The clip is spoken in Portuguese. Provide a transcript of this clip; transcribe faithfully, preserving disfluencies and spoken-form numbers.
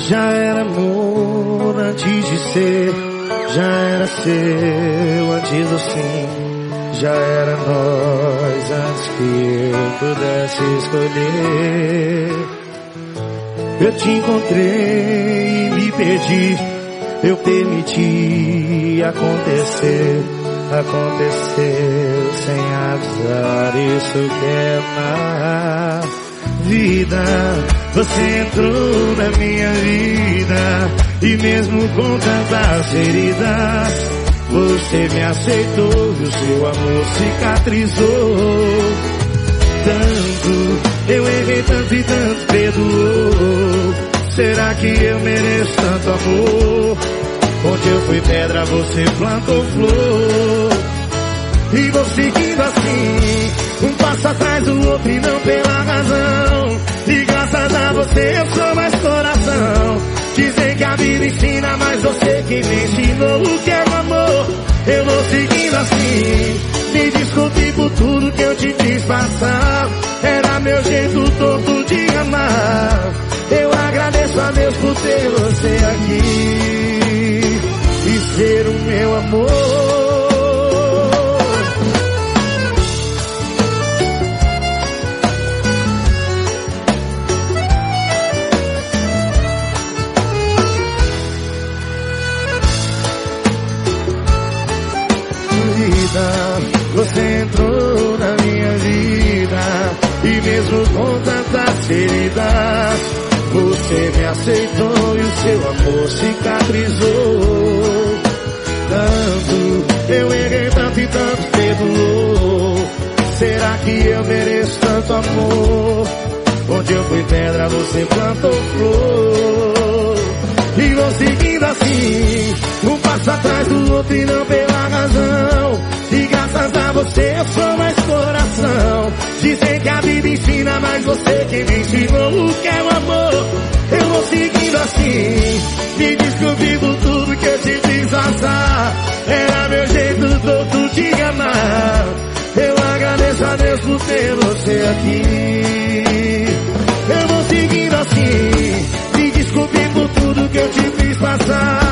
Já era amor antes de ser, já era seu antes do fim, já era nós antes que eu pudesse escolher. Eu te encontrei e me perdi, eu permiti acontecer, aconteceu sem avisar, isso que é na vida. Você entrou na minha vida e mesmo com tantas feridas, você me aceitou e o seu amor cicatrizou. Tanto, eu errei tanto e tanto perdoou. Será que eu mereço tanto amor? Onde eu fui pedra, você plantou flor. E vou seguindo assim, um passo atrás do outro e não pela razão. E graças a você eu sou mais coração. Dizem que a vida ensina, mas você que me ensinou o que é o amor. Eu vou seguindo assim, me desculpe por tudo que eu te fiz passar. Era meu jeito torto de amar. Eu agradeço a Deus por ter você aqui e ser o meu amor. Você entrou na minha vida e mesmo com tantas feridas, você me aceitou e o seu amor cicatrizou. Tanto, eu errei tanto e tanto perdoou. Será que eu mereço tanto amor? Onde eu fui pedra, você plantou flor. E vou seguindo assim, um passo atrás do outro e não pela razão. E graças a você eu sou mais coração. Dizem que a vida ensina, mas você que me ensinou o que é o amor. Eu vou seguindo assim, me desculpe por tudo que eu te fiz passar. Era meu jeito todo de amar. Eu agradeço a Deus por ter você aqui. Eu vou seguindo assim, me desculpe por tudo que eu te fiz passar.